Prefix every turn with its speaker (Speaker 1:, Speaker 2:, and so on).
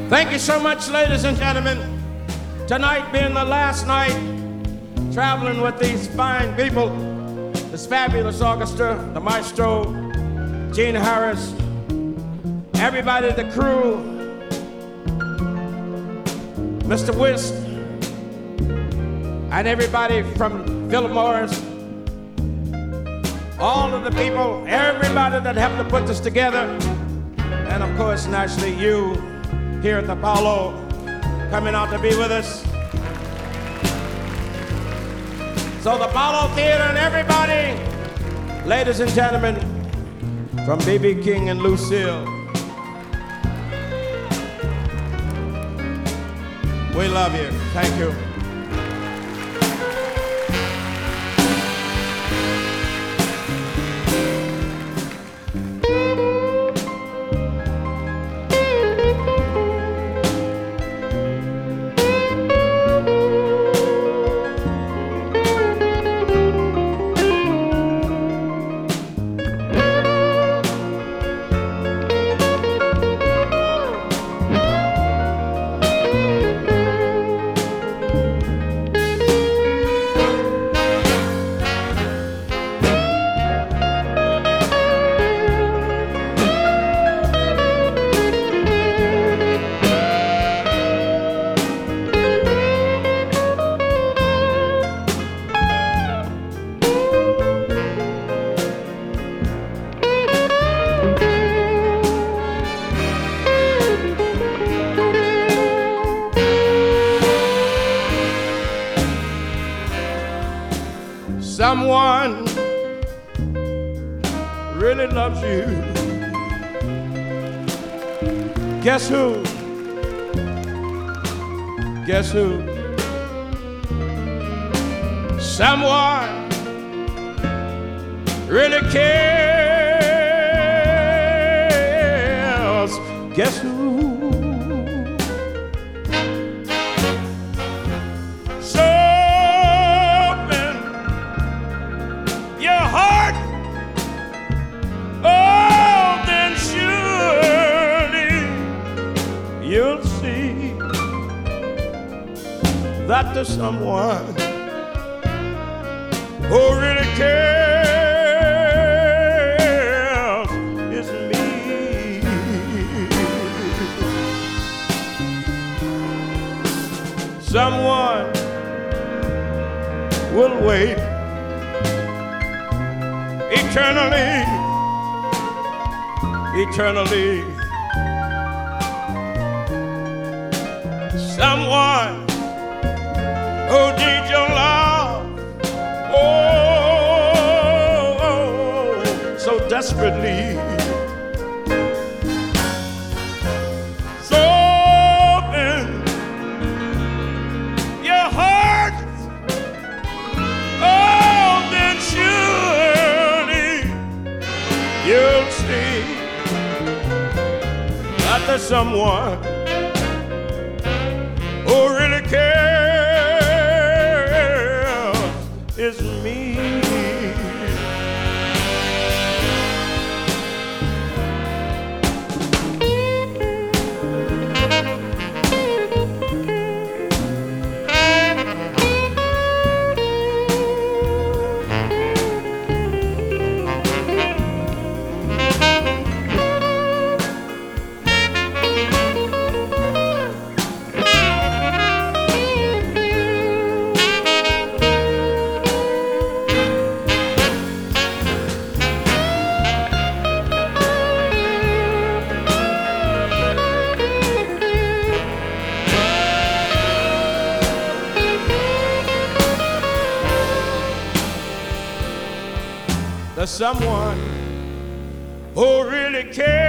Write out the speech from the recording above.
Speaker 1: Thank you so much, ladies and gentlemen. Tonight being the last night traveling with these fine people, this fabulous orchestra, the maestro, Gene Harris, everybody, the crew, Mr. Whist, and everybody from Philip Morris, all of the people, everybody that helped to put this together, and of course, naturally, you here at the Apollo coming out to be with us. So the Apollo Theater and everybody, ladies and gentlemen, from B.B. King and Lucille, we love you. Thank you. Someone really loves you. Guess who? Guess who? Someone really cares. Guess who? You'll see that there's someone who really cares is me. Someone will wait eternally, eternally. Someone who needs your love, oh, so desperately. So open your heart, oh, then surely you'll see that there's someone who really cares is me. There's someone who really cares.